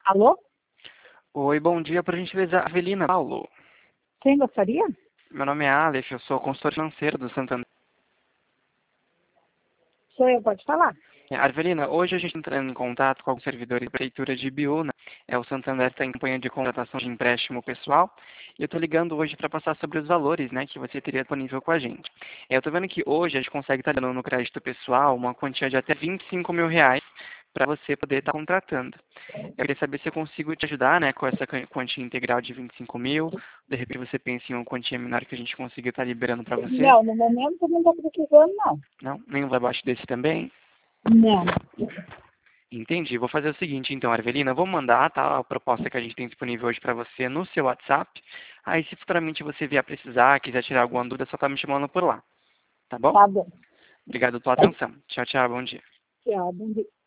Alô? Oi, bom dia, por gentileza, Avelina Paulo. Quem gostaria? Meu nome é Aleph, eu sou consultor financeiro do Santander. Sou eu, pode falar. Avelina, hoje a gente está entrando em contato com alguns servidores da Prefeitura de Ibiúna. O Santander está em campanha de contratação de empréstimo pessoal. E eu estou ligando hoje para passar sobre os valores, né, que você teria disponível com a gente. Eu estou vendo que hoje a gente consegue estar dando no crédito pessoal uma quantia de até R$ 25.000 para você poder estar contratando. Eu queria saber se eu consigo te ajudar, né, com essa quantia integral de 25 mil. De repente você pensa em uma quantia menor que a gente consiga estar liberando para você. Não, no momento eu não estou precisando, não. Não? Nenhum vai abaixo desse também? Não. Entendi. Vou fazer o seguinte, então, Arvelina. Vou mandar, tá, a proposta que a gente tem disponível hoje para você no seu WhatsApp. Aí, se futuramente você vier precisar, quiser tirar alguma dúvida, só tá me chamando por lá. Tá bom? Tá bom. Obrigado pela atenção. Tchau, tchau. Bom dia. Tchau, bom dia.